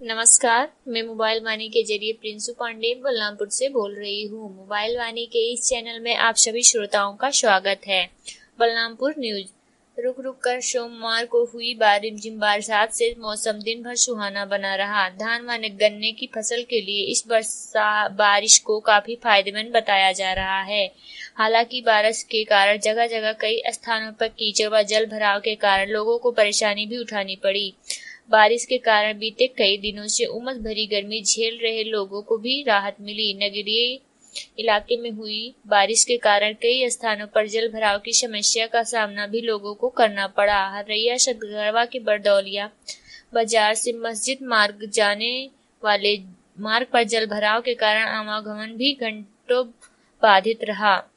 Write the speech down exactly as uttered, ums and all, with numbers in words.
नमस्कार, मैं मोबाइल वाणी के जरिए प्रिंसू पांडे बलरामपुर से बोल रही हूँ। मोबाइल वाणी के इस चैनल में आप सभी श्रोताओं का स्वागत है। बलरामपुर न्यूज। रुक रुक कर सोमवार को हुई रिमझिम बरसात से मौसम दिन भर सुहाना बना रहा। धान व गन्ने की फसल के लिए इस बरसा बारिश को काफी फायदेमंद बताया जा रहा है। हालांकि बारिश के कारण जगह जगह कई स्थानों पर कीचड़ व जल भराव के कारण लोगों को परेशानी भी उठानी पड़ी। बारिश के कारण बीते कई दिनों से उमस भरी गर्मी झेल रहे लोगों को भी राहत मिली। नगरीय इलाके में हुई बारिश के कारण कई स्थानों पर जल भराव की समस्या का सामना भी लोगों को करना पड़ा। हरैया सतगरवा के बरदौलिया बाजार से मस्जिद मार्ग जाने वाले मार्ग पर जल भराव के कारण आवागमन भी घंटों बाधित रहा।